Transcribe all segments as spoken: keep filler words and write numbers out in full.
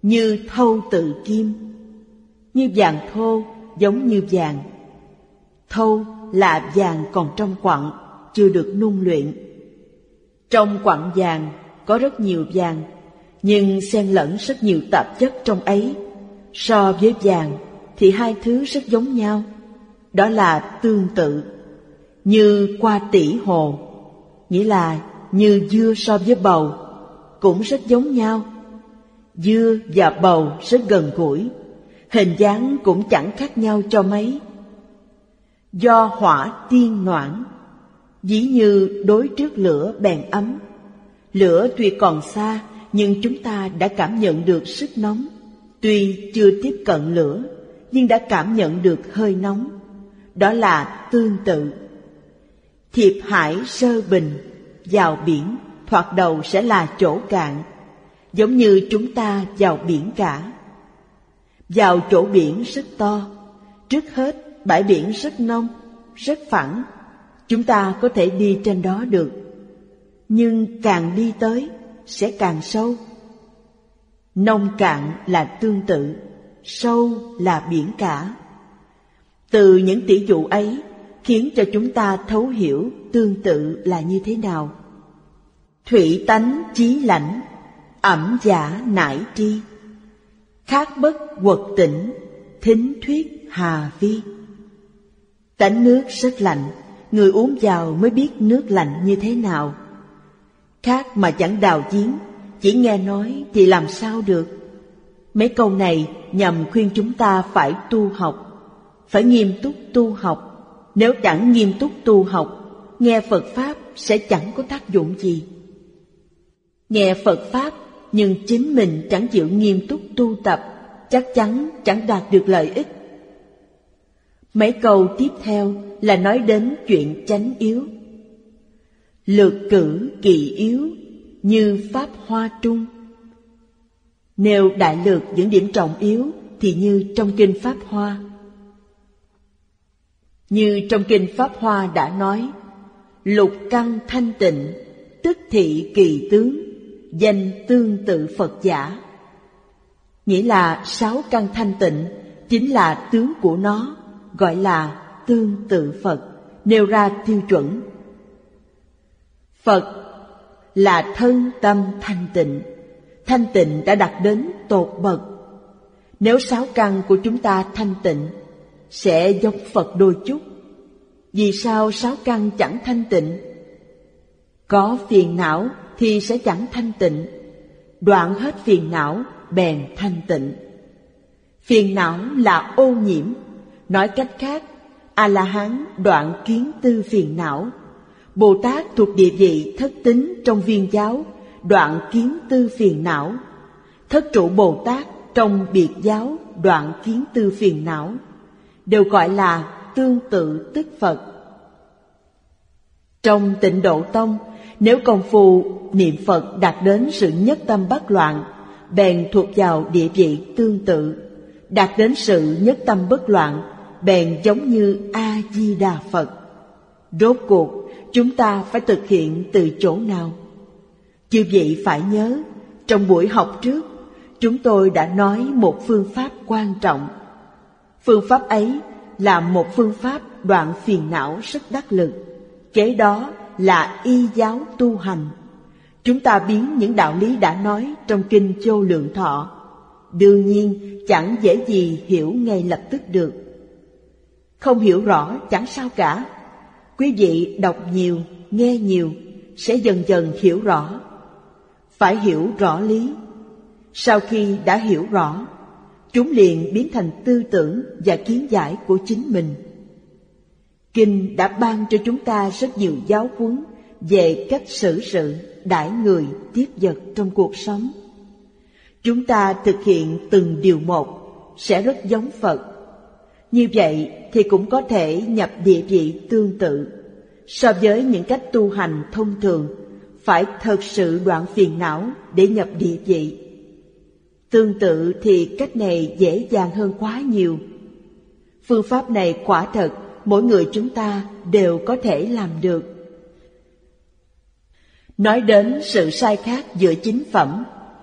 như thâu tự kim. Như vàng thô giống như vàng. Thâu là vàng còn trong quặng, chưa được nung luyện. Trong quặng vàng có rất nhiều vàng, nhưng xen lẫn rất nhiều tạp chất trong ấy. So với vàng thì hai thứ rất giống nhau, đó là tương tự. Như qua tỷ hồ, nghĩa là như dưa so với bầu, cũng rất giống nhau. Dưa và bầu rất gần gũi, hình dáng cũng chẳng khác nhau cho mấy. Do hỏa tiên noãn, ví như đối trước lửa bèn ấm. Lửa tuy còn xa, nhưng chúng ta đã cảm nhận được sức nóng. Tuy chưa tiếp cận lửa, nhưng đã cảm nhận được hơi nóng. Đó là tương tự. Thiệp hải sơ bình, vào biển, thoạt đầu sẽ là chỗ cạn, giống như chúng ta vào biển cả. Vào chỗ biển rất to, trước hết bãi biển rất nông, rất phẳng, chúng ta có thể đi trên đó được. Nhưng càng đi tới sẽ càng sâu. Nông cạn là tương tự, sâu là biển cả. Từ những tỷ dụ ấy khiến cho chúng ta thấu hiểu tương tự là như thế nào. Thủy tánh chí lãnh, ẩm giả nải tri. Khát bất quật tỉnh, thính thuyết hà vi. Tánh nước rất lạnh, người uống vào mới biết nước lạnh như thế nào. Khát mà chẳng đào giếng, chỉ nghe nói thì làm sao được. Mấy câu này nhằm khuyên chúng ta phải tu học, phải nghiêm túc tu học. Nếu chẳng nghiêm túc tu học, nghe Phật Pháp sẽ chẳng có tác dụng gì. Nghe Phật Pháp nhưng chính mình chẳng chịu nghiêm túc tu tập, chắc chắn chẳng đạt được lợi ích. Mấy câu tiếp theo là nói đến chuyện chánh yếu. Lược cử kỳ yếu, như pháp hoa trung. Nêu đại lược những điểm trọng yếu thì như trong kinh Pháp Hoa. Như trong kinh Pháp Hoa đã nói, lục căn thanh tịnh, tức thị kỳ tướng, danh tương tự Phật giả. Nghĩa là sáu căn thanh tịnh chính là tướng của nó, gọi là tương tự Phật, nêu ra tiêu chuẩn. Phật là thân tâm thanh tịnh, thanh tịnh đã đạt đến tột bậc. Nếu sáu căn của chúng ta thanh tịnh, sẽ giống Phật đôi chút. Vì sao sáu căn chẳng thanh tịnh? Có phiền não thì sẽ chẳng thanh tịnh, đoạn hết phiền não bèn thanh tịnh. Phiền não là ô nhiễm, nói cách khác, A-la-hán đoạn kiến tư phiền não. Bồ Tát thuộc địa vị thất tín trong Viên giáo, đoạn kiến tư phiền não. Thất trụ Bồ Tát trong Biệt giáo, đoạn kiến tư phiền não, đều gọi là tương tự tức Phật. Trong Tịnh Độ Tông, nếu công phu niệm Phật đạt đến sự nhất tâm bất loạn, bèn thuộc vào địa vị tương tự. Đạt đến sự nhất tâm bất loạn, bèn giống như A-di-đà Phật. Rốt cuộc, chúng ta phải thực hiện từ chỗ nào? Chư vị phải nhớ, trong buổi học trước, chúng tôi đã nói một phương pháp quan trọng. Phương pháp ấy là một phương pháp đoạn phiền não rất đắc lực. Kế đó là y giáo tu hành. Chúng ta biến những đạo lý đã nói trong kinh Vô Lượng Thọ. Đương nhiên chẳng dễ gì hiểu ngay lập tức được. Không hiểu rõ chẳng sao cả. Quý vị đọc nhiều, nghe nhiều, sẽ dần dần hiểu rõ. Phải hiểu rõ lý. Sau khi đã hiểu rõ, chúng liền biến thành tư tưởng và kiến giải của chính mình. Kinh đã ban cho chúng ta rất nhiều giáo huấn về cách xử sự, đãi người, tiếp vật trong cuộc sống. Chúng ta thực hiện từng điều một sẽ rất giống Phật. Như vậy thì cũng có thể nhập địa vị tương tự. So với những cách tu hành thông thường, phải thật sự đoạn phiền não để nhập địa vị. Tương tự thì cách này dễ dàng hơn quá nhiều. Phương pháp này quả thật mỗi người chúng ta đều có thể làm được. Nói đến sự sai khác giữa chính phẩm,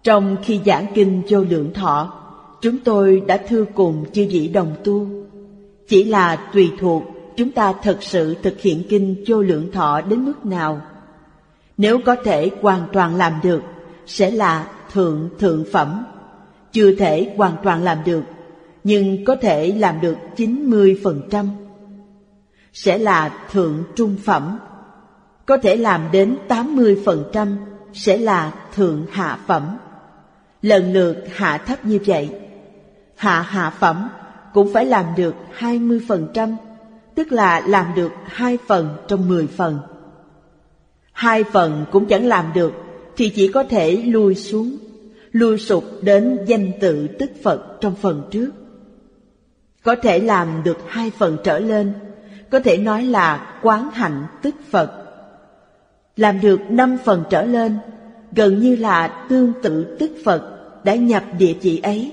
Trong khi giảng kinh Vô Lượng Thọ, chúng tôi đã thưa cùng chư vị đồng tu, chỉ là tùy thuộc chúng ta thật sự thực hiện kinh Vô Lượng Thọ đến mức nào. Nếu có thể hoàn toàn làm được, sẽ là thượng thượng phẩm. Chưa thể hoàn toàn làm được, nhưng có thể làm được chín mươi phần trăm, sẽ là thượng trung phẩm. Có thể làm đến tám mươi phần trăm, sẽ là thượng hạ phẩm. Lần lượt hạ thấp như vậy. Hạ hạ phẩm cũng phải làm được hai mươi phần trăm, tức là làm được hai phần trong mười phần. Hai phần cũng chẳng làm được thì chỉ có thể lui xuống, lui sụp đến danh tự tức Phật trong phần trước. Có thể làm được hai phần trở lên, có thể nói là quán hạnh tức Phật. Làm được năm phần trở lên, gần như là tương tự tức Phật đã nhập địa vị ấy.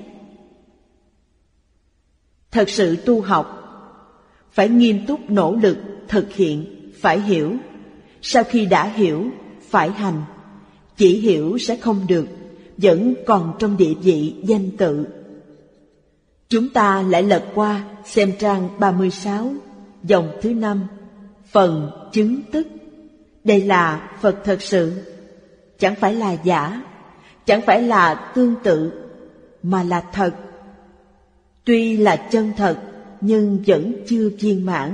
Thật sự tu học, phải nghiêm túc nỗ lực thực hiện, phải hiểu. Sau khi đã hiểu, phải hành. Chỉ hiểu sẽ không được, vẫn còn trong địa vị danh tự. Chúng ta lại lật qua xem trang ba mươi sáu, dòng thứ năm, phần chứng tức. Đây là Phật thật sự, chẳng phải là giả, chẳng phải là tương tự, mà là thật. Tuy là chân thật, nhưng vẫn chưa viên mãn.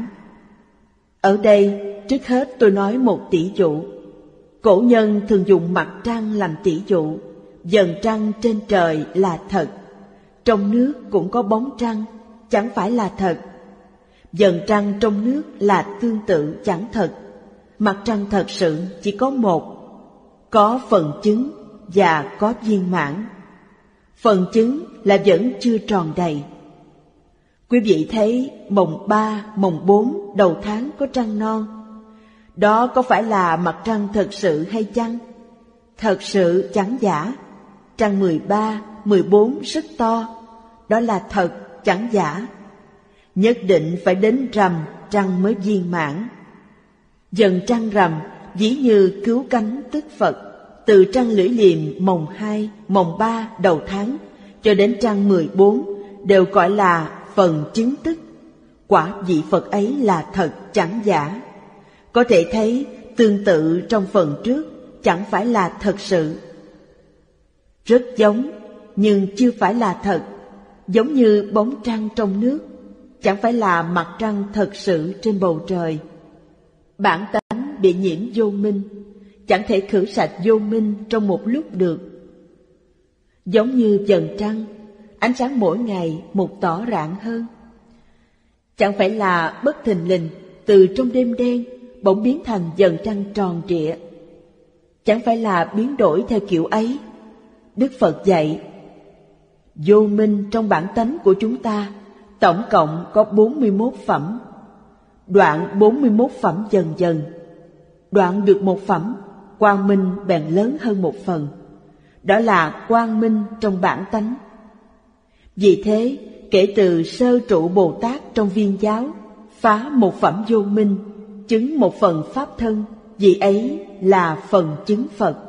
Ở đây, trước hết tôi nói một tỷ dụ. Cổ nhân thường dùng mặt trăng làm tỷ dụ. Vầng trăng trên trời là thật. Trong nước cũng có bóng trăng, chẳng phải là thật. Vầng trăng trong nước là tương tự chẳng thật. Mặt trăng thật sự chỉ có một, có phần chứng và có viên mãn. Phần chứng là vẫn chưa tròn đầy. Quý vị thấy mồng ba, mồng bốn đầu tháng có trăng non. Đó có phải là mặt trăng thật sự hay chăng? Thật sự chẳng giả. Trăng mười ba, mười bốn rất to. Đó là thật, chẳng giả. Nhất định phải đến rằm trăng mới viên mãn. Dần trăng rằm dĩ như cứu cánh tức Phật. Từ trăng lưỡi liềm mồng hai, mồng ba đầu tháng cho đến trăng mười bốn đều gọi là phần chứng tức. Quả vị Phật ấy là thật chẳng giả. Có thể thấy tương tự trong phần trước chẳng phải là thật sự. Rất giống nhưng chưa phải là thật. Giống như bóng trăng trong nước, chẳng phải là mặt trăng thật sự trên bầu trời. Bản tánh bị nhiễm vô minh, chẳng thể khử sạch vô minh trong một lúc được. Giống như vầng trăng, ánh sáng mỗi ngày một tỏ rạng hơn. Chẳng phải là bất thình lình từ trong đêm đen bỗng biến thành vầng trăng tròn trịa. Chẳng phải là biến đổi theo kiểu ấy. Đức Phật dạy, vô minh trong bản tánh của chúng ta tổng cộng có bốn mươi mốt phẩm. Đoạn bốn mươi mốt phẩm dần dần. Đoạn được một phẩm, quang minh bèn lớn hơn một phần. Đó là quang minh trong bản tánh. Vì thế, kể từ sơ trụ Bồ Tát trong Viên giáo, phá một phẩm vô minh, chứng một phần pháp thân, vị ấy là phần chứng Phật.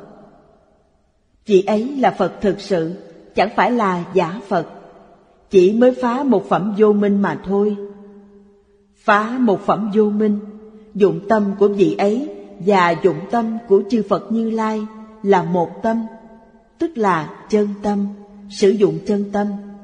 Vị ấy là Phật thực sự, chẳng phải là giả Phật. Chỉ mới phá một phẩm vô minh mà thôi. Phá một phẩm vô minh, dụng tâm của vị ấy và dụng tâm của chư Phật Như Lai là một tâm, tức là chân tâm, sử dụng chân tâm.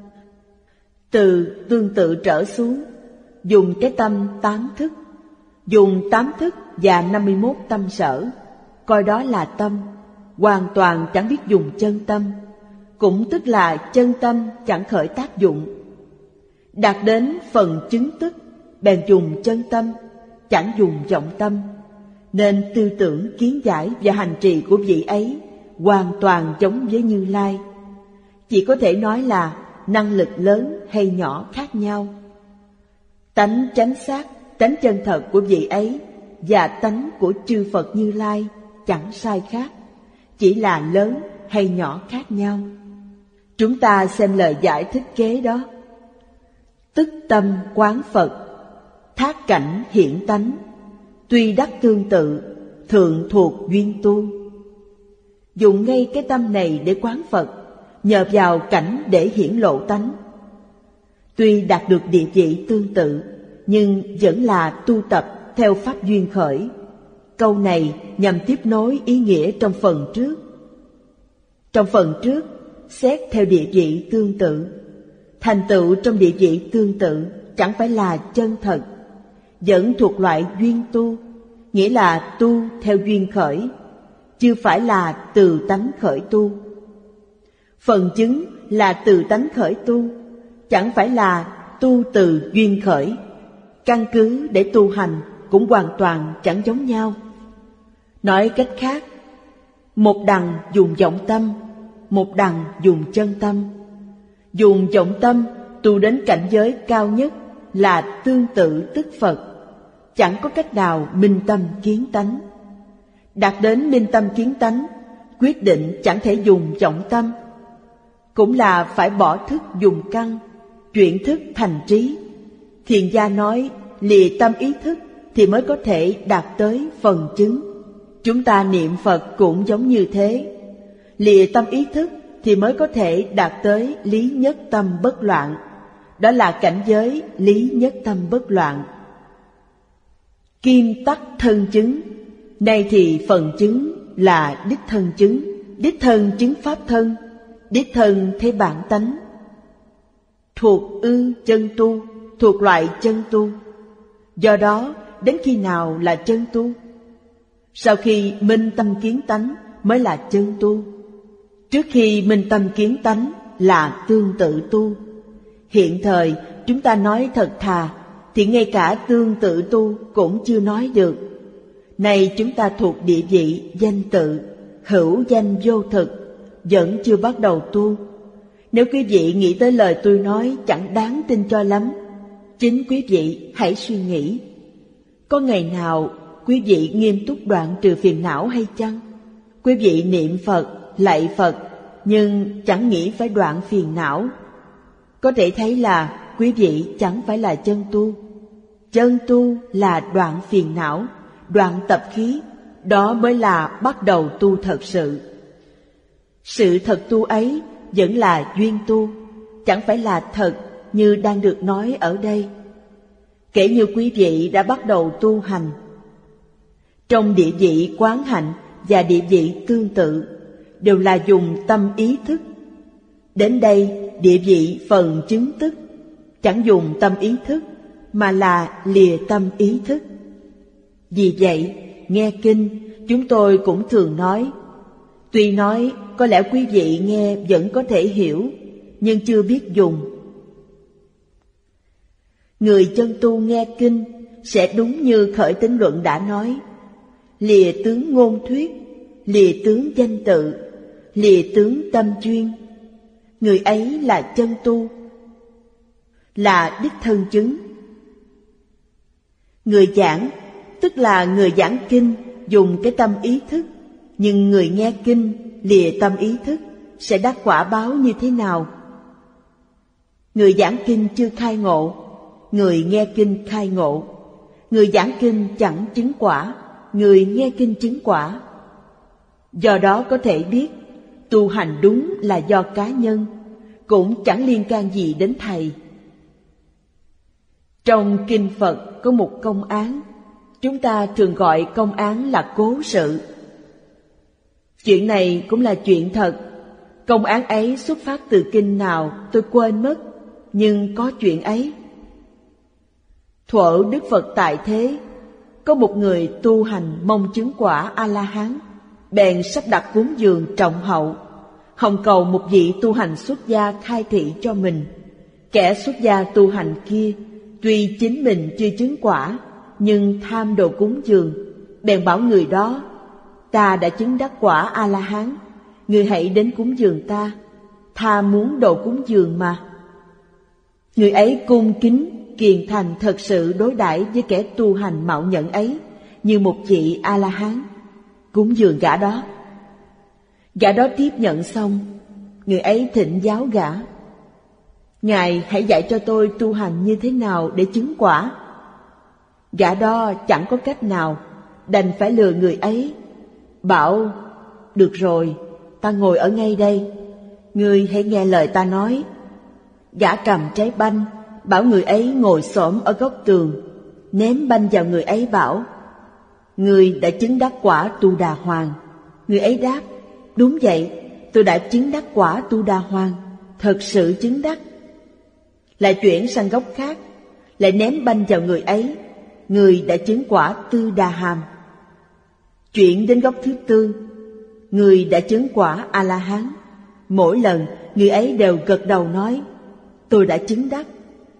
Từ tương tự trở xuống, dùng cái tâm tám thức, dùng tám thức và năm mươi mốt tâm sở, coi đó là tâm, hoàn toàn chẳng biết dùng chân tâm, cũng tức là chân tâm chẳng khởi tác dụng. Đạt đến phần chứng tức, bèn dùng chân tâm, chẳng dùng vọng tâm, nên tư tưởng, kiến giải và hành trì của vị ấy hoàn toàn giống với Như Lai. Chỉ có thể nói là năng lực lớn hay nhỏ khác nhau. Tánh chánh xác, tánh chân thật của vị ấy và tánh của chư Phật Như Lai chẳng sai khác, chỉ là lớn hay nhỏ khác nhau. Chúng ta xem lời giải thích kế đó. Tức tâm quán Phật, thác cảnh hiện tánh, tuy đắc tương tự, thượng thuộc duyên tu. dùng ngay cái tâm này để quán Phật, nhờ vào cảnh để hiển lộ tánh. Tuy đạt được địa vị tương tự, nhưng vẫn là tu tập theo pháp duyên khởi. Câu này nhằm tiếp nối ý nghĩa trong phần trước. Trong phần trước, xét theo địa vị tương tự. Thành tựu trong địa vị tương tự chẳng phải là chân thật, vẫn thuộc loại duyên tu, nghĩa là tu theo duyên khởi, chưa phải là từ tánh khởi tu. Phần chứng là từ tánh khởi tu, chẳng phải là tu từ duyên khởi. Căn cứ để tu hành cũng hoàn toàn chẳng giống nhau. Nói cách khác, một đằng dùng vọng tâm, một đằng dùng chân tâm. Dùng vọng tâm tu đến cảnh giới cao nhất là tương tự tức Phật, chẳng có cách nào minh tâm kiến tánh. Đạt đến minh tâm kiến tánh, quyết định chẳng thể dùng vọng tâm, cũng là phải bỏ thức dùng căn, chuyển thức thành trí. Thiền gia nói lìa tâm ý thức thì mới có thể đạt tới phần chứng. Chúng ta niệm Phật cũng giống như thế, lìa tâm ý thức thì mới có thể đạt tới lý nhất tâm bất loạn. Đó là cảnh giới lý nhất tâm bất loạn. Kim tắc thân chứng, nay thì phần chứng là đích thân chứng. Đích thân chứng pháp thân, đích thân thấy bản tánh. Thuộc ư chân tu, thuộc loại chân tu. Do đó, đến khi nào là chân tu? Sau khi minh tâm kiến tánh mới là chân tu. Trước khi minh tâm kiến tánh là tương tự tu. Hiện thời chúng ta nói thật thà thì ngay cả tương tự tu cũng chưa nói được. Nay chúng ta thuộc địa vị danh tự, hữu danh vô thực, vẫn chưa bắt đầu tu. Nếu quý vị nghĩ tới lời tôi nói chẳng đáng tin cho lắm, chính quý vị hãy suy nghĩ. Có ngày nào quý vị nghiêm túc đoạn trừ phiền não hay chăng? Quý vị niệm Phật, lạy Phật, nhưng chẳng nghĩ phải đoạn phiền não. Có thể thấy là quý vị chẳng phải là chân tu. Chân tu là đoạn phiền não, đoạn tập khí, đó mới là bắt đầu tu thật sự. Sự thật tu ấy vẫn là duyên tu, chẳng phải là thật như đang được nói ở đây. Kể như quý vị đã bắt đầu tu hành, trong địa vị quán hạnh và địa vị tương tự đều là dùng tâm ý thức. Đến đây địa vị phần chứng tức chẳng dùng tâm ý thức mà là lìa tâm ý thức. Vì vậy, nghe kinh chúng tôi cũng thường nói, tuy nói có lẽ quý vị nghe vẫn có thể hiểu, nhưng chưa biết dùng. Người chân tu nghe kinh sẽ đúng như Khởi Tín Luận đã nói, lìa tướng ngôn thuyết, lìa tướng danh tự, lìa tướng tâm chuyên. Người ấy là chân tu, là đích thân chứng. Người giảng, tức là người giảng kinh dùng cái tâm ý thức, nhưng người nghe kinh lìa tâm ý thức sẽ đắc quả báo như thế nào? Người giảng kinh chưa khai ngộ, người nghe kinh khai ngộ. Người giảng kinh chẳng chứng quả, người nghe kinh chứng quả. Do đó có thể biết, tu hành đúng là do cá nhân, cũng chẳng liên can gì đến thầy. Trong kinh Phật có một công án, chúng ta thường gọi công án là cố sự. Chuyện này cũng là chuyện thật. Công án ấy xuất phát từ kinh nào tôi quên mất, nhưng có chuyện ấy. Thuở Đức Phật tại thế, có một người tu hành mong chứng quả A-la-hán, bèn sắp đặt cúng dường trọng hậu, hồng cầu một vị tu hành xuất gia khai thị cho mình. Kẻ xuất gia tu hành kia tuy chính mình chưa chứng quả, nhưng tham đồ cúng dường, bèn bảo người đó, ta đã chứng đắc quả A-la-hán, người hãy đến cúng dường ta, tha muốn đồ cúng dường mà. Người ấy cung kính kiền thành thật sự đối đãi với kẻ tu hành mạo nhận ấy như một vị A-la-hán, cúng dường gã đó. Gã đó tiếp nhận xong, người ấy thỉnh giáo gã, Ngài hãy dạy cho tôi tu hành như thế nào để chứng quả. Gã đó chẳng có cách nào, đành phải lừa người ấy, bảo được rồi, ta ngồi ở ngay đây, ngươi hãy nghe lời ta nói. Gã cầm trái banh, bảo người ấy ngồi xổm ở góc tường, ném banh vào người ấy bảo: Ngươi đã chứng đắc quả Tu Đà Hoàng. Người ấy đáp: Đúng vậy, tôi đã chứng đắc quả Tu Đà Hoàng, thật sự chứng đắc. Lại chuyển sang góc khác, lại ném banh vào người ấy, người đã chứng quả Tư Đà Hàm. Chuyển đến góc thứ tư, người đã chứng quả A-la-hán. Mỗi lần người ấy đều gật đầu nói: Tôi đã chứng đắc.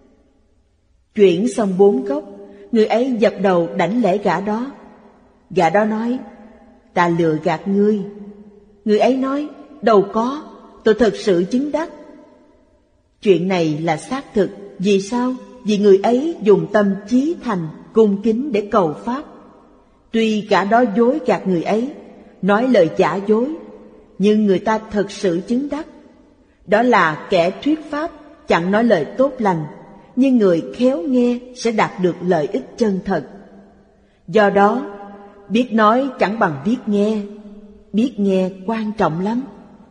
Chuyển xong bốn góc, người ấy dập đầu đảnh lễ gã đó. Gã đó nói: Ta lừa gạt ngươi. Người ấy nói: Đâu có, tôi thật sự chứng đắc. Chuyện này là xác thực. Vì sao? Vì người ấy dùng tâm chí thành, cung kính để cầu pháp. Tuy gã đó dối gạt người ấy, nói lời giả dối, nhưng người ta thật sự chứng đắc. Đó là kẻ thuyết pháp chẳng nói lời tốt lành, nhưng người khéo nghe sẽ đạt được lợi ích chân thật. Do đó, biết nói chẳng bằng biết nghe, biết nghe quan trọng lắm.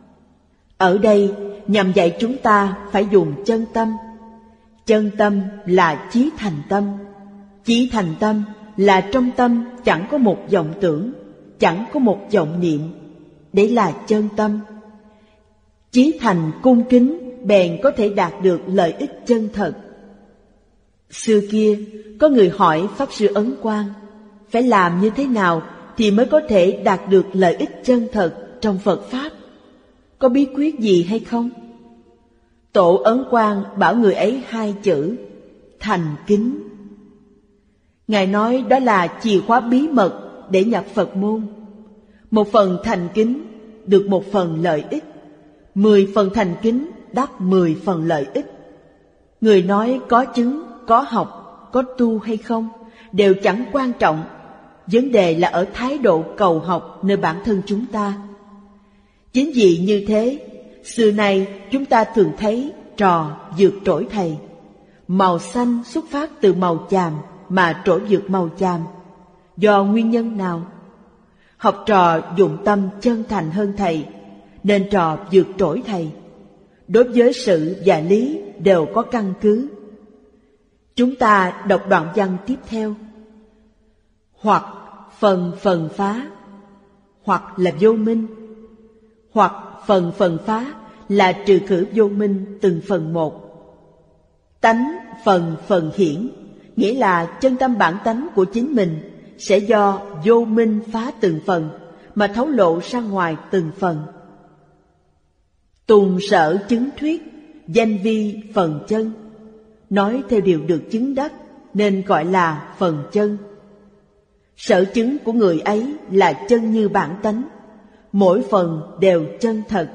Ở đây nhằm dạy chúng ta phải dùng chân tâm. Chân tâm là chí thành tâm. Chí thành tâm là trong tâm chẳng có một vọng tưởng, chẳng có một vọng niệm. Đấy là chân tâm. Chí thành cung kính bèn có thể đạt được lợi ích chân thật. Xưa kia có người hỏi Pháp Sư Ấn Quang phải làm như thế nào thì mới có thể đạt được lợi ích chân thật trong Phật Pháp, có bí quyết gì hay không? Tổ Ấn Quang bảo người ấy hai chữ: thành kính. Ngài nói đó là chìa khóa bí mật để nhập Phật môn. Một phần thành kính được một phần lợi ích, mười phần thành kính đắc mười phần lợi ích. Người nói có chứng, có học, có tu hay không đều chẳng quan trọng. Vấn đề là ở thái độ cầu học nơi bản thân chúng ta. Chính vì như thế, xưa nay chúng ta thường thấy trò vượt trội thầy. Màu xanh xuất phát từ màu chàm mà trỗi vượt màu chàm. Do nguyên nhân nào? Học trò dụng tâm chân thành hơn thầy, nên trò vượt trội thầy. Đối với sự và lý đều có căn cứ. Chúng ta đọc đoạn văn tiếp theo. Hoặc phần phần phá, hoặc là vô minh. Hoặc phần phần phá là trừ khử vô minh từng phần một. Tánh phần phần hiển, nghĩa là chân tâm bản tánh của chính mình sẽ do vô minh phá từng phần mà thấu lộ ra ngoài từng phần. Tùng sở chứng thuyết, danh vi phần chân. Nói theo điều được chứng đắc nên gọi là phần chân. Sở chứng của người ấy là chân như bản tánh, mỗi phần đều chân thật.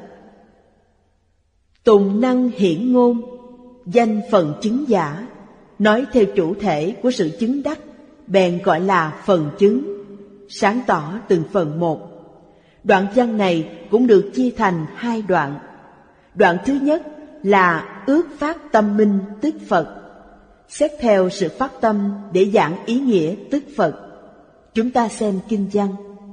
Tùng năng hiển ngôn, danh phần chứng giả. Nói theo chủ thể của sự chứng đắc bèn gọi là phần chứng, sáng tỏ từng phần một. Đoạn văn này cũng được chia thành hai đoạn. Đoạn thứ nhất là ước phát tâm minh tức Phật, xét theo sự phát tâm để giảng ý nghĩa tức Phật. Chúng ta xem kinh văn.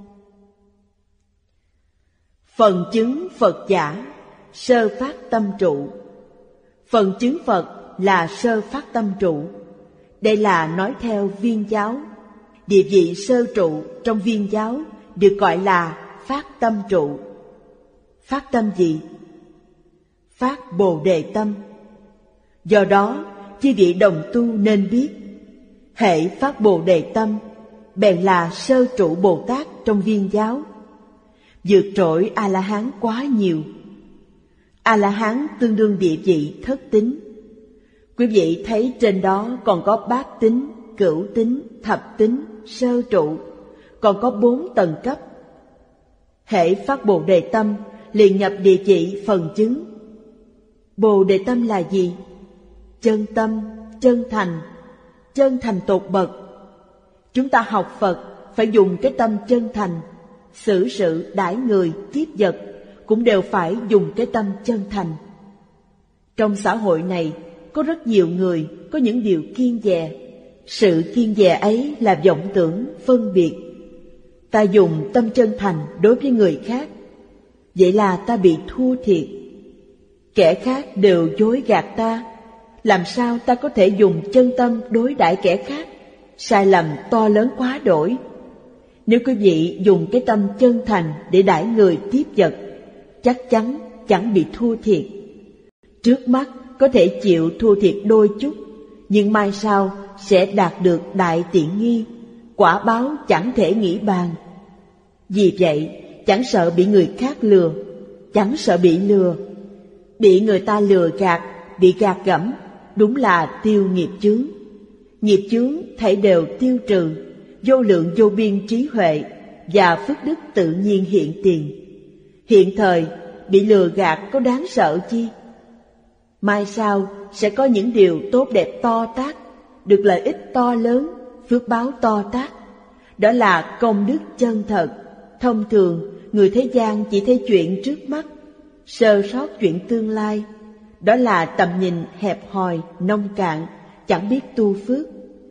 Phần chứng Phật giả, sơ phát tâm trụ. Phần chứng Phật là sơ phát tâm trụ. Đây là nói theo viên giáo. Địa vị sơ trụ trong viên giáo được gọi là phát tâm trụ. Phát tâm gì? Phát Bồ Đề tâm. Do đó, chư vị đồng tu nên biết, hễ phát Bồ Đề tâm, bèn là sơ trụ Bồ Tát trong viên giáo. Vượt trội A-la-hán quá nhiều. A-la-hán tương đương địa vị thất tính. Quý vị thấy trên đó còn có bát tính, cửu tính, thập tính, sơ trụ, còn có bốn tầng cấp. Hễ phát Bồ Đề tâm, liền nhập địa vị phần chứng. Bồ Đề tâm là gì? Chân tâm, chân thành, chân thành tột bậc. Chúng ta học Phật phải dùng cái tâm chân thành, xử sự đãi người tiếp vật cũng đều phải dùng cái tâm chân thành. Trong xã hội này có rất nhiều người có những điều kiêng dè. Sự kiêng dè ấy là vọng tưởng, phân biệt. Ta dùng tâm chân thành đối với người khác, vậy là ta bị thua thiệt. Kẻ khác đều dối gạt ta, làm sao ta có thể dùng chân tâm đối đãi kẻ khác? Sai lầm to lớn quá đổi. Nếu quý vị dùng cái tâm chân thành để đãi người tiếp vật, chắc chắn chẳng bị thua thiệt. Trước mắt có thể chịu thua thiệt đôi chút, nhưng mai sau sẽ đạt được đại tiện nghi, quả báo chẳng thể nghĩ bàn. Vì vậy, chẳng sợ bị người khác lừa, chẳng sợ bị lừa. Bị người ta lừa gạt, bị gạt gẫm, đúng là tiêu nghiệp chướng. Nghiệp chướng thảy đều tiêu trừ, vô lượng vô biên trí huệ và phước đức tự nhiên hiện tiền. Hiện thời, bị lừa gạt có đáng sợ chi? Mai sau sẽ có những điều tốt đẹp to tát, được lợi ích to lớn, phước báo to tát. Đó là công đức chân thật. Thông thường, người thế gian chỉ thấy chuyện trước mắt, sơ sót chuyện tương lai. Đó là tầm nhìn hẹp hòi, nông cạn, chẳng biết tu phước.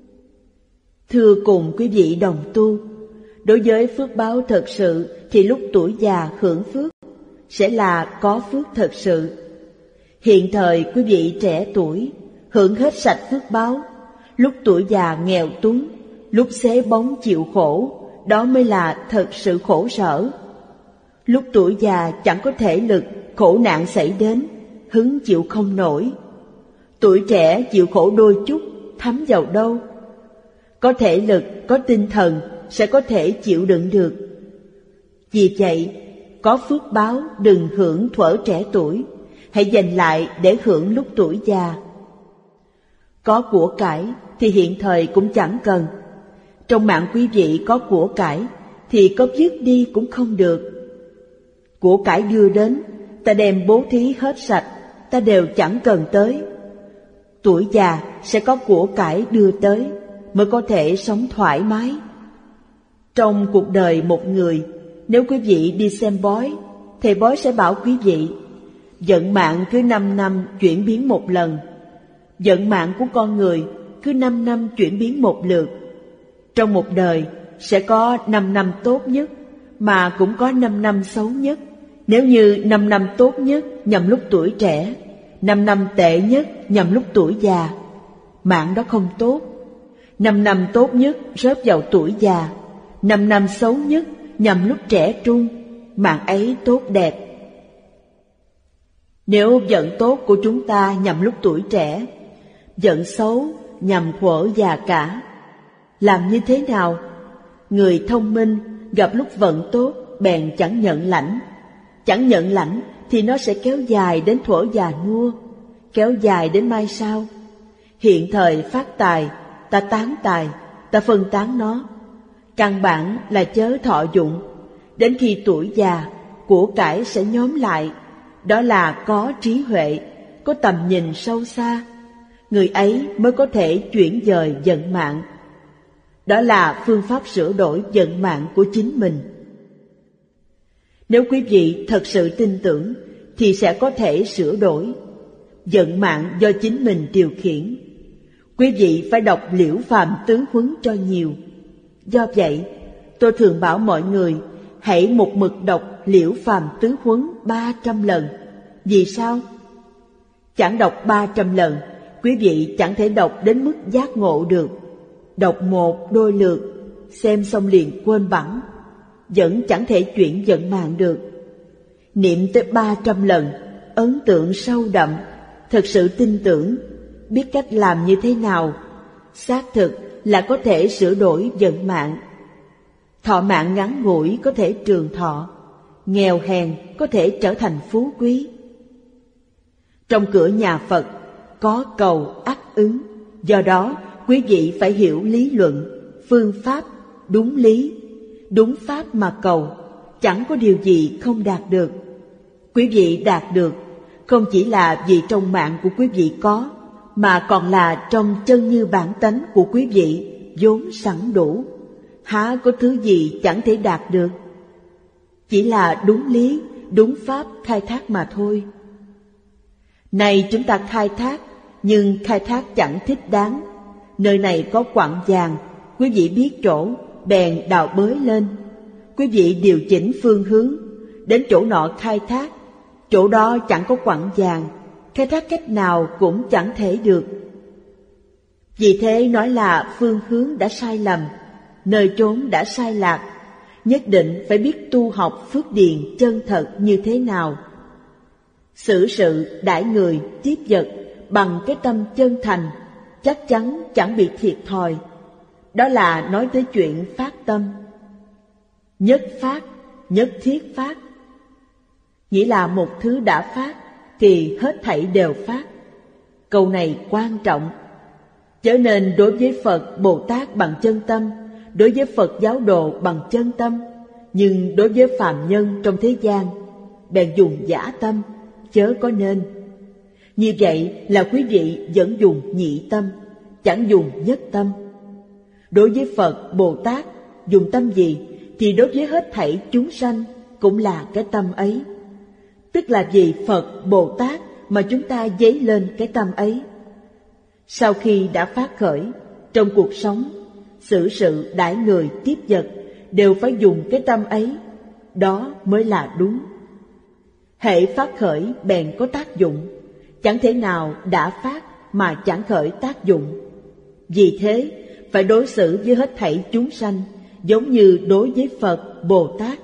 Thưa cùng quý vị đồng tu, đối với phước báo thật sự thì lúc tuổi già hưởng phước sẽ là có phước thật sự. Hiện thời quý vị trẻ tuổi hưởng hết sạch phước báo, lúc tuổi già nghèo túng, lúc xế bóng chịu khổ, đó mới là thật sự khổ sở. Lúc tuổi già chẳng có thể lực, khổ nạn xảy đến, hứng chịu không nổi. Tuổi trẻ chịu khổ đôi chút, thấm vào đâu? Có thể lực, có tinh thần sẽ có thể chịu đựng được. Vì vậy, có phước báo đừng hưởng thuở trẻ tuổi, hãy dành lại để hưởng lúc tuổi già. Có của cải thì hiện thời cũng chẳng cần. Trong mạng quý vị có của cải thì có dứt đi cũng không được. Của cải đưa đến, ta đem bố thí hết sạch, ta đều chẳng cần tới. Tuổi già sẽ có của cải đưa tới, mới có thể sống thoải mái. Trong cuộc đời một người, nếu quý vị đi xem bói, thầy bói sẽ bảo quý vị, vận mạng cứ năm năm chuyển biến một lần. Vận mạng của con người cứ năm năm chuyển biến một lượt. Trong một đời sẽ có năm năm tốt nhất, mà cũng có năm năm xấu nhất. Nếu như năm năm tốt nhất nhằm lúc tuổi trẻ, năm năm tệ nhất nhằm lúc tuổi già, mạng đó không tốt. Năm năm tốt nhất rớt vào tuổi già, năm năm xấu nhất nhằm lúc trẻ trung, mạng ấy tốt đẹp. Nếu vận tốt của chúng ta nhằm lúc tuổi trẻ, vận xấu nhằm thuở già cả, làm như thế nào? Người thông minh gặp lúc vận tốt bèn chẳng nhận lãnh. Chẳng nhận lãnh thì nó sẽ kéo dài đến thuở già nua, kéo dài đến mai sau. Hiện thời phát tài, ta tán tài, ta phân tán nó. Căn bản là chớ thọ dụng. Đến khi tuổi già, của cải sẽ nhóm lại. Đó là có trí huệ, có tầm nhìn sâu xa. Người ấy mới có thể chuyển dời vận mạng. Đó là phương pháp sửa đổi vận mạng của chính mình. Nếu quý vị thật sự tin tưởng thì sẽ có thể sửa đổi. Vận mạng do chính mình điều khiển. Quý vị phải đọc Liễu Phàm Tứ Huấn cho nhiều. Do vậy, tôi thường bảo mọi người hãy một mực đọc Liễu Phàm Tứ Huấn ba trăm lần. Vì sao? Chẳng đọc ba trăm lần, quý vị chẳng thể đọc đến mức giác ngộ được. Đọc một đôi lượt, xem xong liền quên bẵng, vẫn chẳng thể chuyển vận mạng được. Niệm tới ba trăm lần, ấn tượng sâu đậm, thật sự tin tưởng, biết cách làm như thế nào, xác thực là có thể sửa đổi vận mạng. Thọ mạng ngắn ngủi có thể trường thọ, nghèo hèn có thể trở thành phú quý. Trong cửa nhà Phật có cầu ắt ứng, do đó quý vị phải hiểu lý luận, phương pháp, đúng lý, đúng pháp mà cầu, chẳng có điều gì không đạt được. Quý vị đạt được không chỉ là vì trong mạng của quý vị có, mà còn là trong chân như bản tánh của quý vị vốn sẵn đủ. Há có thứ gì chẳng thể đạt được? Chỉ là đúng lý, đúng pháp khai thác mà thôi. Này chúng ta khai thác, nhưng khai thác chẳng thích đáng. Nơi này có quặng vàng, quý vị biết chỗ, bèn đào bới lên. Quý vị điều chỉnh phương hướng, đến chỗ nọ khai thác, chỗ đó chẳng có quặng vàng, khai thác cách nào cũng chẳng thể được. Vì thế nói là phương hướng đã sai lầm, nơi chốn đã sai lạc, nhất định phải biết tu học phước điền chân thật như thế nào. Xử sự đãi người tiếp vật bằng cái tâm chân thành, chắc chắn chẳng bị thiệt thòi. Đó là nói tới chuyện phát tâm. Nhất phát, nhất thiết phát, nghĩa là một thứ đã phát thì hết thảy đều phát. Câu này quan trọng. Cho nên đối với Phật Bồ Tát bằng chân tâm, đối với Phật giáo đồ bằng chân tâm, nhưng đối với phàm nhân trong thế gian bèn dùng giả tâm, chớ có nên. Như vậy là quý vị vẫn dùng nhị tâm, chẳng dùng nhất tâm. Đối với Phật Bồ Tát dùng tâm gì thì đối với hết thảy chúng sanh cũng là cái tâm ấy. Tức là vì Phật Bồ Tát mà chúng ta dấy lên cái tâm ấy. Sau khi đã phát khởi, trong cuộc sống, xử sự đãi người tiếp vật đều phải dùng cái tâm ấy, đó mới là đúng. Hễ phát khởi bèn có tác dụng, chẳng thể nào đã phát mà chẳng khởi tác dụng. Vì thế, phải đối xử với hết thảy chúng sanh giống như đối với Phật Bồ Tát.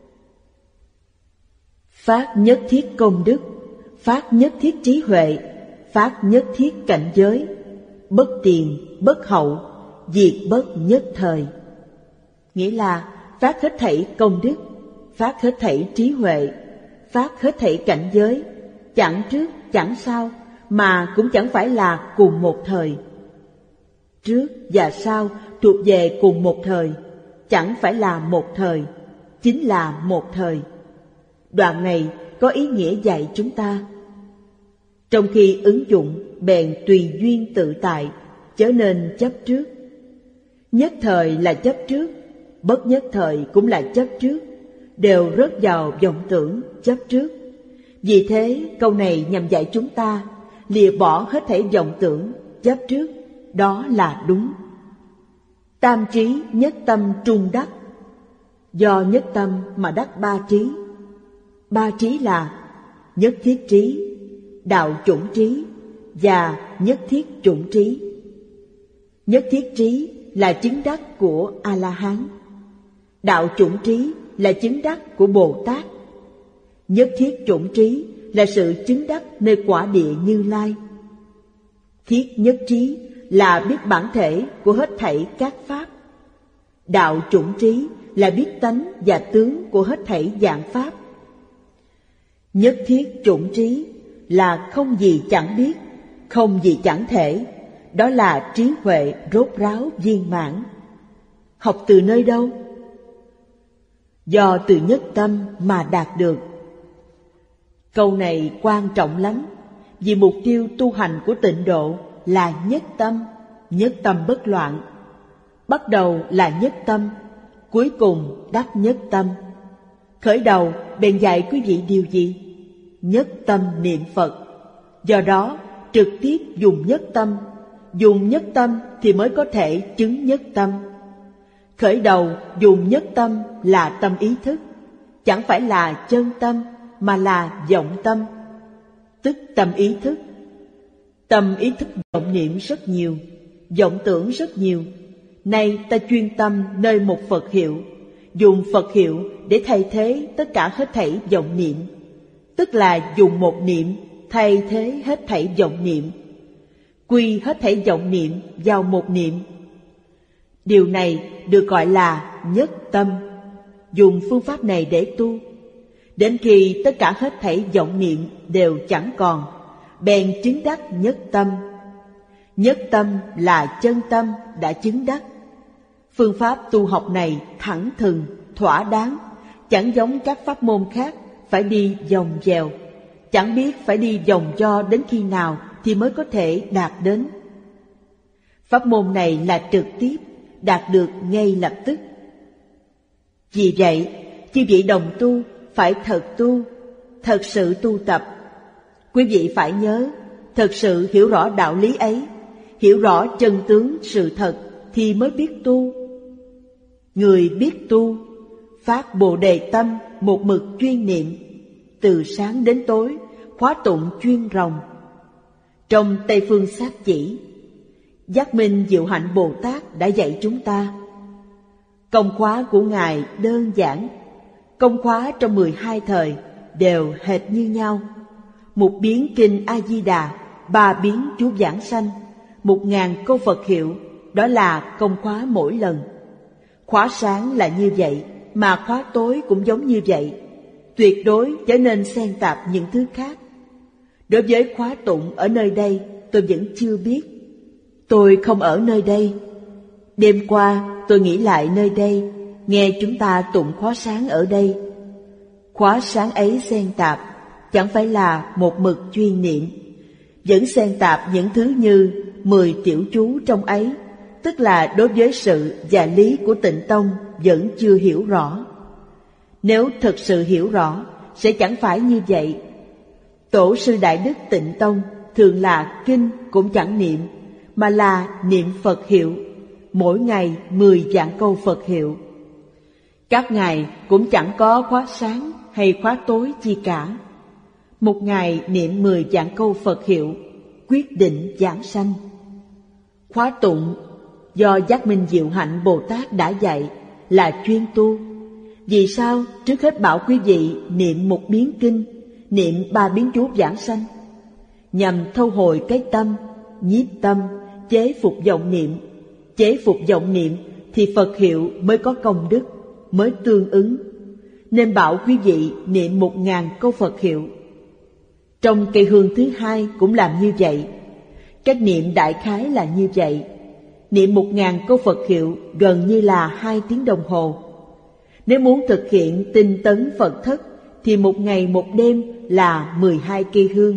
Phát nhất thiết công đức, phát nhất thiết trí huệ, phát nhất thiết cảnh giới, bất tiền, bất hậu, diệt bất nhất thời. Nghĩa là phát hết thảy công đức, phát hết thảy trí huệ, phát hết thảy cảnh giới, chẳng trước chẳng sau, mà cũng chẳng phải là cùng một thời. Trước và sau thuộc về cùng một thời, chẳng phải là một thời, chính là một thời. Đoạn này có ý nghĩa dạy chúng ta. Trong khi ứng dụng bèn tùy duyên tự tại, chớ nên chấp trước. Nhất thời là chấp trước, bất nhất thời cũng là chấp trước, đều rớt vào vọng tưởng chấp trước. Vì thế câu này nhằm dạy chúng ta lìa bỏ hết thảy vọng tưởng chấp trước, đó là đúng. Tam trí nhất tâm trung đắc, do nhất tâm mà đắc ba trí. Ba trí là nhất thiết trí, đạo chủng trí và nhất thiết chủng trí. Nhất thiết trí là chứng đắc của A-la-hán, đạo chủng trí là chứng đắc của Bồ Tát, nhất thiết chủng trí là sự chứng đắc nơi quả địa Như Lai. Thiết nhất trí là biết bản thể của hết thảy các pháp. Đạo chủng trí là biết tánh và tướng của hết thảy vạn pháp. Nhất thiết chủng trí là không gì chẳng biết, không gì chẳng thể, đó là trí huệ rốt ráo viên mãn. Học từ nơi đâu? Do từ nhất tâm mà đạt được. Câu này quan trọng lắm, vì mục tiêu tu hành của tịnh độ là nhất tâm, nhất tâm bất loạn. Bắt đầu là nhất tâm, cuối cùng đắc nhất tâm. Khởi đầu bèn dạy quý vị điều gì? Nhất tâm niệm Phật. Do đó trực tiếp dùng nhất tâm, dùng nhất tâm thì mới có thể chứng nhất tâm. Khởi đầu dùng nhất tâm là tâm ý thức, chẳng phải là chân tâm mà là vọng tâm, tức tâm ý thức. Tâm ý thức vọng niệm rất nhiều, vọng tưởng rất nhiều. Nay ta chuyên tâm nơi một Phật hiệu, dùng Phật hiệu để thay thế tất cả hết thảy vọng niệm, tức là dùng một niệm thay thế hết thảy vọng niệm, quy hết thảy vọng niệm vào một niệm. Điều này được gọi là nhất tâm. Dùng phương pháp này để tu, đến khi tất cả hết thảy vọng niệm đều chẳng còn, bèn chứng đắc nhất tâm. Nhất tâm là chân tâm đã chứng đắc. Phương pháp tu học này thẳng thừng, thỏa đáng, chẳng giống các pháp môn khác phải đi vòng vèo, chẳng biết phải đi vòng vo đến khi nào thì mới có thể đạt đến. Pháp môn này là trực tiếp, đạt được ngay lập tức. Vì vậy, chư vị đồng tu phải thật tu, thật sự tu tập. Quý vị phải nhớ, thật sự hiểu rõ đạo lý ấy, hiểu rõ chân tướng sự thật thì mới biết tu. Người biết tu phát Bồ Đề tâm một mực chuyên niệm, từ sáng đến tối khóa tụng chuyên ròng. Trong Tây Phương Sát Chỉ, Giác Minh Diệu Hạnh Bồ Tát đã dạy chúng ta. Công khóa của Ngài đơn giản, công khóa trong mười hai thời đều hệt như nhau. Một biến kinh A-di-đà, ba biến chú giảng sanh, một ngàn câu Phật hiệu, đó là công khóa mỗi lần. Khóa sáng là như vậy, mà khóa tối cũng giống như vậy, tuyệt đối trở nên xen tạp những thứ khác. Đối với khóa tụng ở nơi đây, tôi vẫn chưa biết. Tôi không ở nơi đây. Đêm qua tôi nghĩ lại nơi đây, nghe chúng ta tụng khóa sáng ở đây. Khóa sáng ấy xen tạp, chẳng phải là một mực chuyên niệm, vẫn xen tạp những thứ như mười tiểu chú trong ấy, tức là đối với sự và lý của Tịnh Tông vẫn chưa hiểu rõ. Nếu thực sự hiểu rõ, sẽ chẳng phải như vậy. Tổ sư Đại Đức Tịnh Tông thường là kinh cũng chẳng niệm, mà là niệm Phật hiệu, mỗi ngày mười vạn câu Phật hiệu. Các ngài cũng chẳng có khóa sáng hay khóa tối chi cả. Một ngày niệm mười vạn câu Phật hiệu, quyết định giảng sanh. Khóa tụng do Giác Minh Diệu Hạnh Bồ Tát đã dạy là chuyên tu. Vì sao trước hết bảo quý vị niệm một biến kinh, niệm ba biến chú giảng sanh? Nhằm thâu hồi cái tâm, nhiếp tâm, chế phục vọng niệm. Chế phục vọng niệm thì Phật hiệu mới có công đức, mới tương ứng. Nên bảo quý vị niệm một ngàn câu Phật hiệu. Trong cây hương thứ hai cũng làm như vậy. Cách niệm đại khái là như vậy. Niệm một ngàn câu Phật hiệu gần như là hai tiếng đồng hồ. Nếu muốn thực hiện tinh tấn Phật thất thì một ngày một đêm là mười hai cây hương.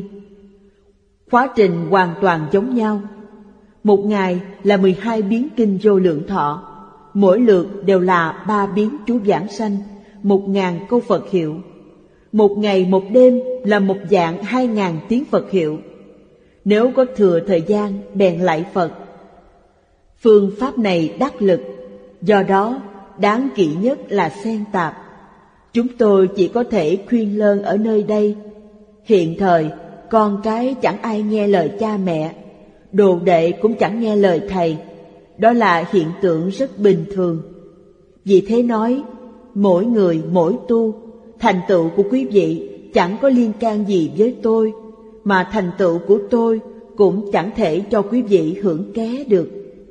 Quá trình hoàn toàn giống nhau. Một ngày là mười hai biến kinh vô lượng thọ, mỗi lượt đều là ba biến chú giảng sanh, một ngàn câu Phật hiệu. Một ngày một đêm là một vạn hai ngàn tiếng Phật hiệu. Nếu có thừa thời gian bèn lạy Phật. Phương pháp này đắc lực, do đó đáng kỵ nhất là xen tạp. Chúng tôi chỉ có thể khuyên lơn ở nơi đây. Hiện thời con cái chẳng ai nghe lời cha mẹ, đồ đệ cũng chẳng nghe lời thầy. Đó là hiện tượng rất bình thường. Vì thế nói, mỗi người mỗi tu, thành tựu của quý vị chẳng có liên can gì với tôi, mà thành tựu của tôi cũng chẳng thể cho quý vị hưởng ké được.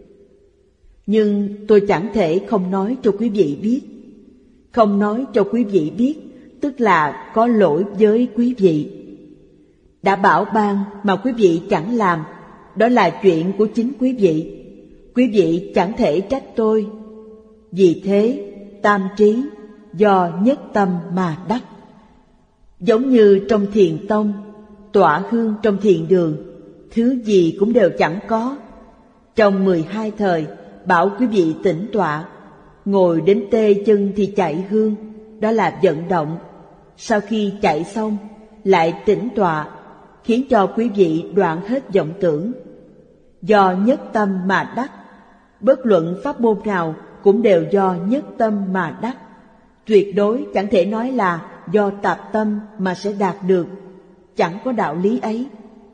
Nhưng tôi chẳng thể không nói cho quý vị biết. Không nói cho quý vị biết, tức là có lỗi với quý vị. Đã bảo ban mà quý vị chẳng làm, đó là chuyện của chính quý vị. Quý vị chẳng thể trách tôi. Vì thế, tam trí do nhất tâm mà đắc. Giống như trong thiền tông, tọa hương trong thiền đường, thứ gì cũng đều chẳng có. Trong mười hai thời, bảo quý vị tĩnh tọa, ngồi đến tê chân thì chạy hương, đó là vận động. Sau khi chạy xong, lại tĩnh tọa, khiến cho quý vị đoạn hết vọng tưởng. Do nhất tâm mà đắc, bất luận pháp môn nào cũng đều do nhất tâm mà đắc. Tuyệt đối chẳng thể nói là do tạp tâm mà sẽ đạt được, chẳng có đạo lý ấy.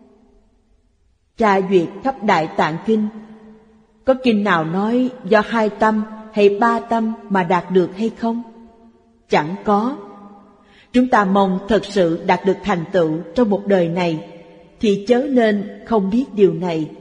Tra duyệt khắp Đại Tạng Kinh, có kinh nào nói do hai tâm hay ba tâm mà đạt được hay không? Chẳng có. Chúng ta mong thật sự đạt được thành tựu trong một đời này, thì chớ nên không biết điều này.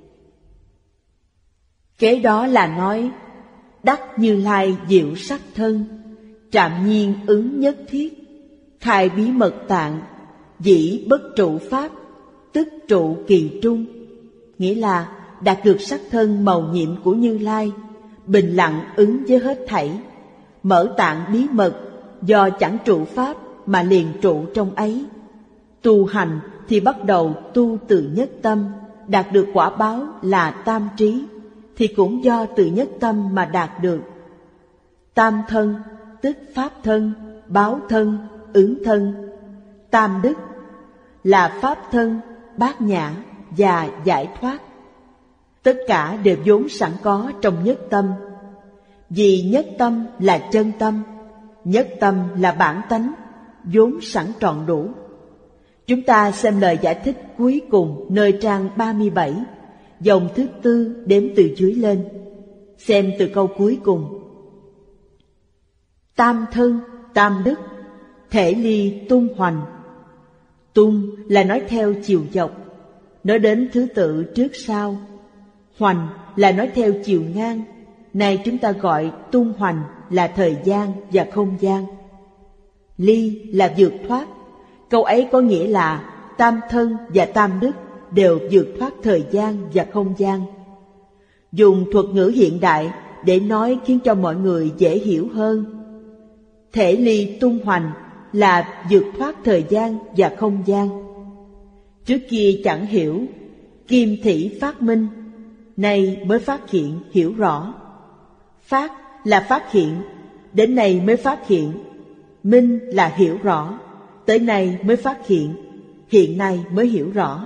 Kế đó là nói, đắc Như Lai diệu sắc thân, trạm nhiên ứng nhất thiết, khai bí mật tạng, dĩ bất trụ pháp, tức trụ kỳ trung. Nghĩa là đạt được sắc thân màu nhiệm của Như Lai, bình lặng ứng với hết thảy, mở tạng bí mật, do chẳng trụ pháp mà liền trụ trong ấy. Tu hành thì bắt đầu tu từ nhất tâm, đạt được quả báo là tam trí, thì cũng do từ nhất tâm mà đạt được. Tam thân, tức pháp thân, báo thân, ứng thân. Tam đức là pháp thân, bát nhã và giải thoát. Tất cả đều vốn sẵn có trong nhất tâm. Vì nhất tâm là chân tâm, Nhất tâm là bản tánh, vốn sẵn trọn đủ. Chúng ta xem lời giải thích cuối cùng nơi trang ba mươi bảy, dòng thứ tư đếm từ dưới lên. Xem từ câu cuối cùng. Tam thân, tam đức, thể ly tung hoành. Tung là nói theo chiều dọc, nói đến thứ tự trước sau. Hoành là nói theo chiều ngang. Này chúng ta gọi tung hoành là thời gian và không gian. Ly là vượt thoát. Câu ấy có nghĩa là tam thân và tam đức đều vượt thoát thời gian và không gian. Dùng thuật ngữ hiện đại để nói khiến cho mọi người dễ hiểu hơn. Thể ly tung hoành là vượt thoát thời gian và không gian. Trước kia chẳng hiểu, kim thị phát minh, nay mới phát hiện hiểu rõ. Phát là phát hiện, đến nay mới phát hiện. Minh là hiểu rõ, tới nay mới phát hiện, hiện nay mới hiểu rõ.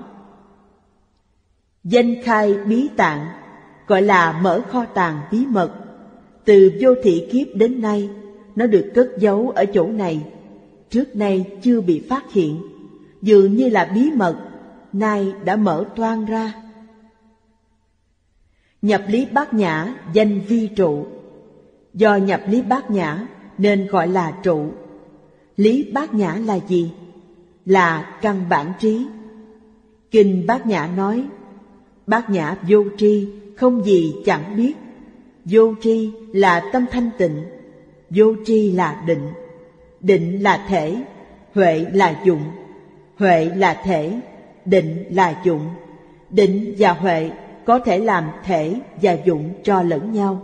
Danh khai bí tạng gọi là mở kho tàng bí mật. Từ vô thị kiếp đến nay, nó được cất giấu ở chỗ này, trước nay chưa bị phát hiện, dường như là bí mật, nay đã mở toang ra. Nhập lý bát nhã danh vi trụ. Do nhập lý bát nhã nên gọi là trụ. Lý bát nhã là gì? Là căn bản trí. Kinh Bát Nhã nói, bát nhã vô tri, không gì chẳng biết. Vô tri là tâm thanh tịnh, vô tri là định. Định là thể, huệ là dụng. Huệ là thể, định là dụng. Định và huệ có thể làm thể và dụng cho lẫn nhau.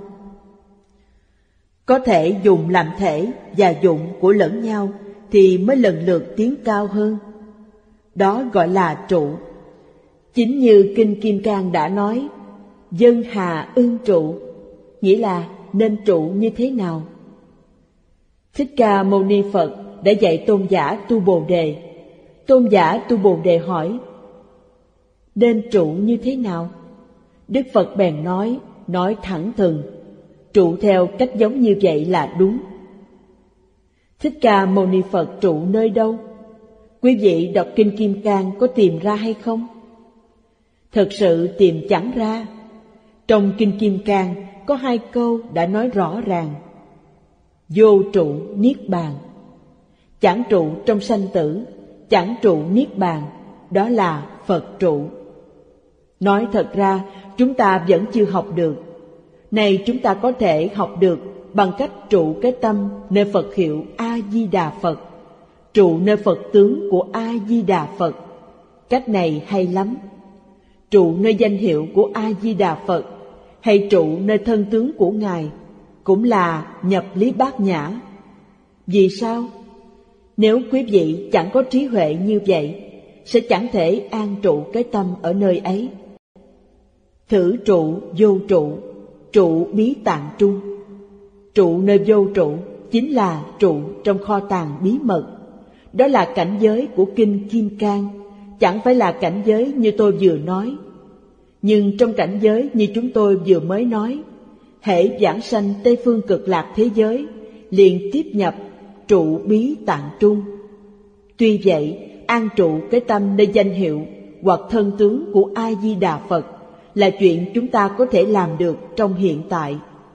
Có thể dùng làm thể và dụng của lẫn nhau thì mới lần lượt tiến cao hơn. Đó gọi là trụ. Chính như Kinh Kim Cang đã nói, dân hà ưng trụ, nghĩa là nên trụ như thế nào. Thích Ca Mâu Ni Phật đã dạy tôn giả tu Bồ Đề. Tôn giả tu Bồ Đề hỏi, nên trụ như thế nào? Đức Phật bèn nói, nói thẳng thừng, trụ theo cách giống như vậy là đúng. Thích Ca Mâu Ni Phật trụ nơi đâu? Quý vị đọc Kinh Kim Cang có tìm ra hay không? Thật sự tìm chẳng ra. Trong Kinh Kim Cang có hai câu đã nói rõ ràng. Vô trụ niết bàn. Chẳng trụ trong sanh tử, chẳng trụ niết bàn, đó là Phật trụ. Nói thật ra, chúng ta vẫn chưa học được. Này chúng ta có thể học được bằng cách trụ cái tâm nơi Phật hiệu A-di-đà Phật, trụ nơi Phật tướng của A-di-đà Phật. Cách này hay lắm. Trụ nơi danh hiệu của A-di-đà Phật hay trụ nơi thân tướng của Ngài cũng là nhập lý bát nhã. Vì sao? Nếu quý vị chẳng có trí huệ như vậy, sẽ chẳng thể an trụ cái tâm ở nơi ấy. Thử trụ vô trụ, trụ bí tạng trung. Trụ nơi vô trụ chính là trụ trong kho tàng bí mật. Đó là cảnh giới của Kinh Kim Cang, chẳng phải là cảnh giới như tôi vừa nói. Nhưng trong cảnh giới như chúng tôi vừa mới nói, hễ vãng sanh Tây Phương Cực Lạc thế giới, liền tiếp nhập trụ bí tạng trung. Tuy vậy, an trụ cái tâm nơi danh hiệu hoặc thân tướng của A-di-đà Phật là chuyện chúng ta có thể làm được trong hiện tại.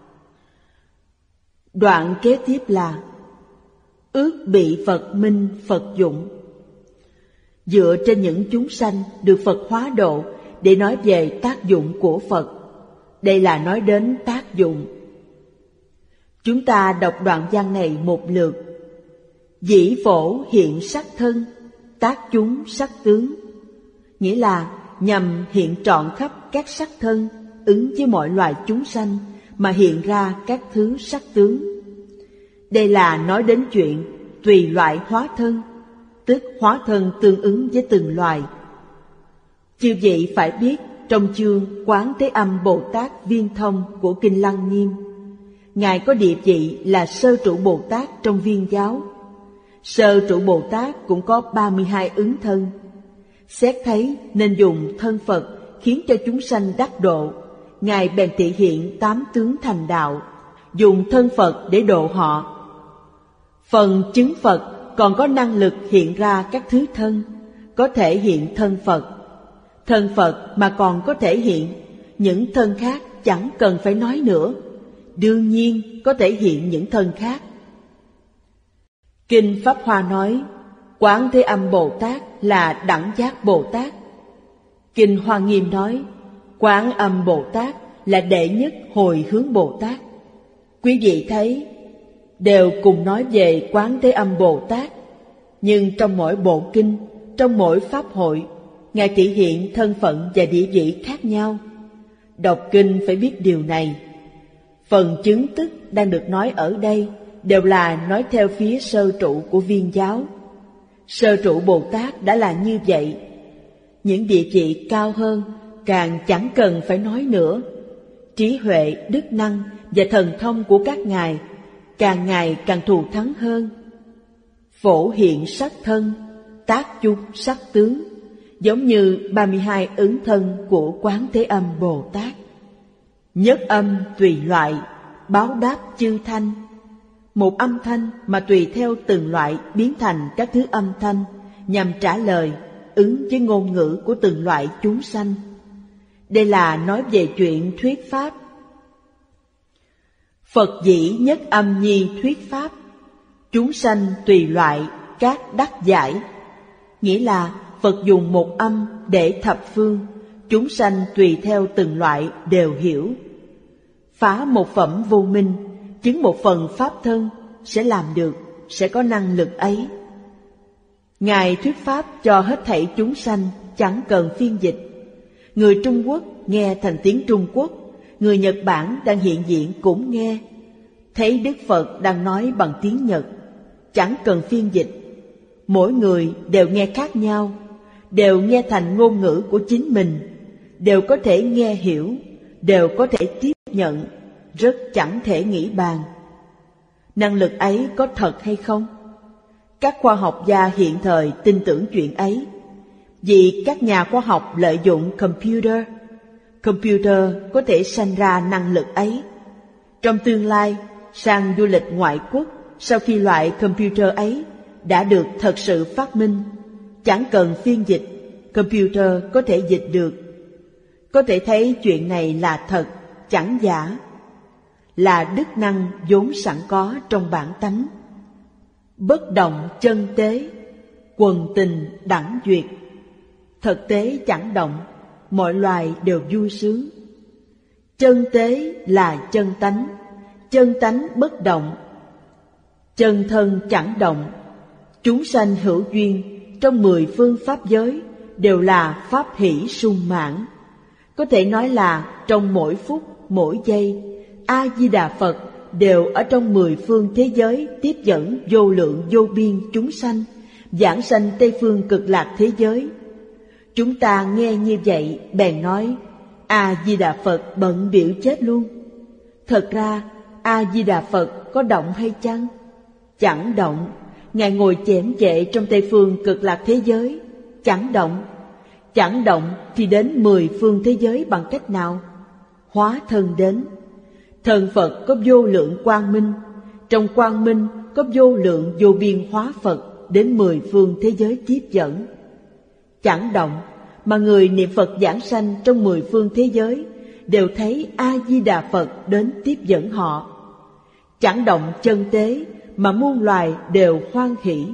Đoạn kế tiếp là ước bị Phật minh Phật dụng. Dựa trên những chúng sanh được Phật hóa độ để nói về tác dụng của Phật. Đây là nói đến tác dụng. Chúng ta đọc đoạn văn này một lượt. Dĩ phổ hiện sắc thân, tác chúng sắc tướng. Nghĩa là nhằm hiện trọn khắp các sắc thân, ứng với mọi loài chúng sanh mà hiện ra các thứ sắc tướng. Đây là nói đến chuyện tùy loại hóa thân, tức hóa thân tương ứng với từng loài. Chư vị phải biết trong chương Quán Thế Âm Bồ Tát Viên Thông của Kinh Lăng Nghiêm, Ngài có địa vị là sơ trụ Bồ Tát trong Viên giáo. Sơ trụ Bồ Tát cũng có ba mươi hai ứng thân. Xét thấy nên dùng thân Phật khiến cho chúng sanh đắc độ, Ngài bèn thị hiện tám tướng thành đạo, dùng thân Phật để độ họ. Phần chứng Phật còn có năng lực hiện ra các thứ thân, có thể hiện thân Phật. Thân Phật mà còn có thể hiện, những thân khác chẳng cần phải nói nữa, đương nhiên có thể hiện những thân khác. Kinh Pháp Hoa nói, Quán Thế Âm Bồ Tát là Đẳng Giác Bồ Tát. Kinh Hoa Nghiêm nói, Quán Âm Bồ Tát là đệ nhất hồi hướng Bồ Tát. Quý vị thấy, đều cùng nói về Quán Thế Âm Bồ Tát, nhưng trong mỗi bộ kinh, trong mỗi pháp hội, Ngài thể hiện thân phận và địa vị khác nhau. Đọc kinh phải biết điều này. Phần chứng tức đang được nói ở đây đều là nói theo phía sơ trụ của Viên giáo. Sơ trụ Bồ Tát đã là như vậy. Những địa vị cao hơn càng chẳng cần phải nói nữa. Trí huệ, đức năng và thần thông của các ngài càng ngày càng thù thắng hơn. Phổ hiện sắc thân, tác chung sắc tướng, giống như ba mươi hai ứng thân của Quán Thế Âm Bồ Tát. Nhất âm tùy loại, báo đáp chư thanh. Một âm thanh mà tùy theo từng loại biến thành các thứ âm thanh nhằm trả lời, ứng với ngôn ngữ của từng loại chúng sanh. Đây là nói về chuyện thuyết pháp. Phật dĩ nhất âm nhi thuyết pháp, chúng sanh tùy loại các đắc giải. Nghĩa là Phật dùng một âm để thập phương, chúng sanh tùy theo từng loại đều hiểu. Phá một phẩm vô minh, chứng một phần pháp thân, sẽ làm được, sẽ có năng lực ấy. Ngài thuyết pháp cho hết thảy chúng sanh, chẳng cần phiên dịch. Người Trung Quốc nghe thành tiếng Trung Quốc, người Nhật Bản đang hiện diện cũng nghe. Thấy Đức Phật đang nói bằng tiếng Nhật, chẳng cần phiên dịch. Mỗi người đều nghe khác nhau, đều nghe thành ngôn ngữ của chính mình, đều có thể nghe hiểu, đều có thể tiếp nhận, rất chẳng thể nghĩ bàn. Năng lực ấy có thật hay không? Các khoa học gia hiện thời tin tưởng chuyện ấy, vì các nhà khoa học lợi dụng computer. Computer có thể sanh ra năng lực ấy. Trong tương lai, sang du lịch ngoại quốc, sau khi loại computer ấy đã được thật sự phát minh, chẳng cần phiên dịch, computer có thể dịch được. Có thể thấy chuyện này là thật, chẳng giả, là đức năng vốn sẵn có trong bản tánh. Bất động chân tế, quần tình đẳng duyệt. Thực tế chẳng động, mọi loài đều vui sướng. Chân tế là chân tánh, chân tánh bất động. Chân thân chẳng động, chúng sanh hữu duyên trong mười phương pháp giới đều là pháp hỷ sung mãn. Có thể nói là trong mỗi phút, mỗi giây, A-di-đà Phật đều ở trong mười phương thế giới tiếp dẫn vô lượng vô biên chúng sanh, giảng sanh Tây phương cực lạc thế giới. Chúng ta nghe như vậy bèn nói, A-di-đà Phật bận biểu chết luôn. Thật ra, A-di-đà Phật có động hay chăng? Chẳng động. Ngài ngồi chễm chệ trong Tây phương cực lạc thế giới, chẳng động. Chẳng động thì đến mười phương thế giới bằng cách nào? Hóa thân đến. Thân Phật có vô lượng quang minh, trong quang minh có vô lượng vô biên hóa Phật đến mười phương thế giới tiếp dẫn. Chẳng động mà người niệm Phật giảng sanh trong mười phương thế giới đều thấy A-di-đà Phật đến tiếp dẫn họ. Chẳng động chân tế mà muôn loài đều hoan hỷ.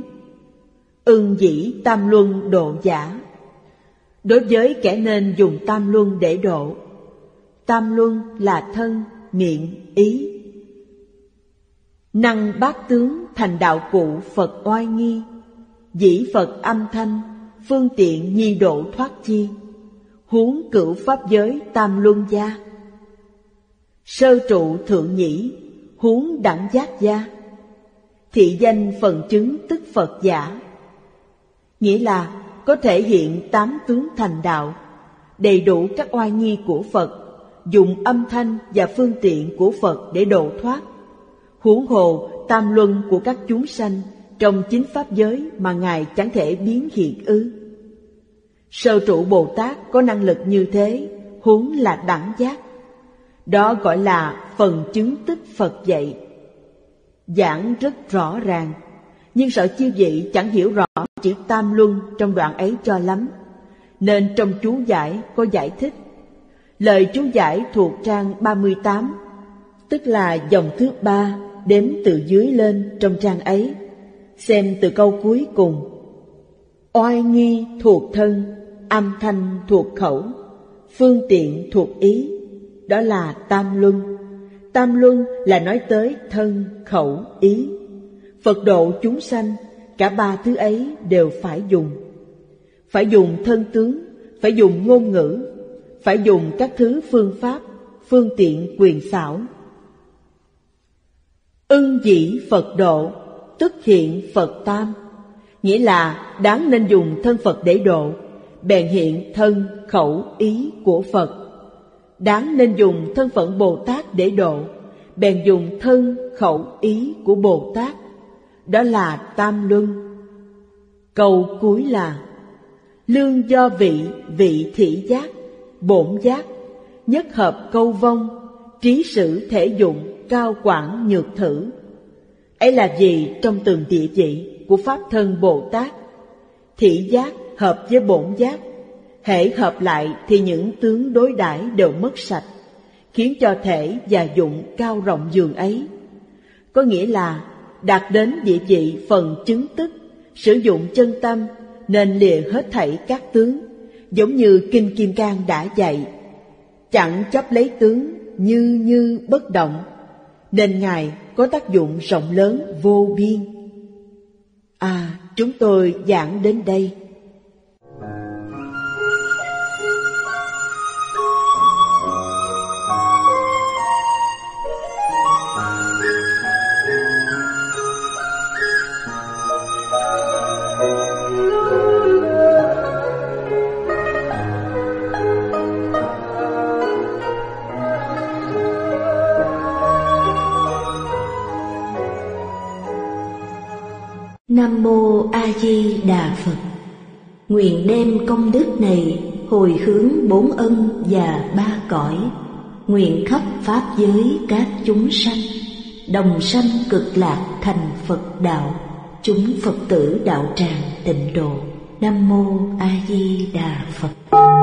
Ưng dĩ tam luân độ giả. Đối với kẻ nên dùng tam luân để độ, tam luân là thân, miệng, ý. Năng bát tướng thành đạo cụ Phật oai nghi, dĩ Phật âm thanh, phương tiện nhi độ thoát chi, huống cửu pháp giới tam luân gia. Sơ trụ thượng nhĩ, huống đẳng giác gia. Thị danh phần chứng tức Phật giả. Nghĩa là có thể hiện tám tướng thành đạo, đầy đủ các oai nghi của Phật, dùng âm thanh và phương tiện của Phật để độ thoát. Huống hồ tam luân của các chúng sanh trong chính pháp giới mà Ngài chẳng thể biến hiện ư? Sơ trụ Bồ Tát có năng lực như thế, huống là đẳng giác. Đó gọi là phần chứng tích Phật dạy. giảng rất rõ ràng, nhưng sợ chư vị chẳng hiểu rõ chữ tam luân trong đoạn ấy cho lắm, nên trong chú giải có giải thích. Lời chú giải thuộc trang ba mươi tám, tức là dòng thứ ba đếm từ dưới lên trong trang ấy. Xem từ câu cuối cùng: oai nghi thuộc thân, âm thanh thuộc khẩu, phương tiện thuộc ý. Đó là tam luân. Tam luân là nói tới thân, khẩu, ý. Phật độ chúng sanh, cả ba thứ ấy đều phải dùng. Phải dùng thân tướng, phải dùng ngôn ngữ, phải dùng các thứ phương pháp, phương tiện quyền xảo. Ưng dĩ Phật độ, tức hiện Phật tam. Nghĩa là đáng nên dùng thân Phật để độ, bèn hiện thân, khẩu, ý của Phật. Đáng nên dùng thân phận Bồ Tát để độ, bèn dùng thân, khẩu, ý của Bồ Tát. Đó là tam luân. Câu cuối là: lương do vị, vị thị giác, bổn giác, nhất hợp câu vong, trí sử thể dụng, cao quảng nhược thử. Ấy là gì trong từng địa vị của Pháp thân Bồ Tát? Thị giác hợp với bổn giác, hễ hợp lại thì những tướng đối đãi đều mất sạch, khiến cho thể và dụng cao rộng dường ấy. Có nghĩa là đạt đến địa vị phần chứng tức, sử dụng chân tâm nên lìa hết thảy các tướng, giống như Kinh Kim Cang đã dạy: chẳng chấp lấy tướng, như như bất động, nên Ngài có tác dụng rộng lớn vô biên. À, chúng tôi giảng đến đây. Nam Mô A Di Đà Phật. Nguyện đem công đức này hồi hướng bốn ân và ba cõi, nguyện khắp pháp giới các chúng sanh đồng sanh cực lạc thành Phật đạo, chúng Phật tử đạo tràng tịnh độ. Nam Mô A Di Đà Phật.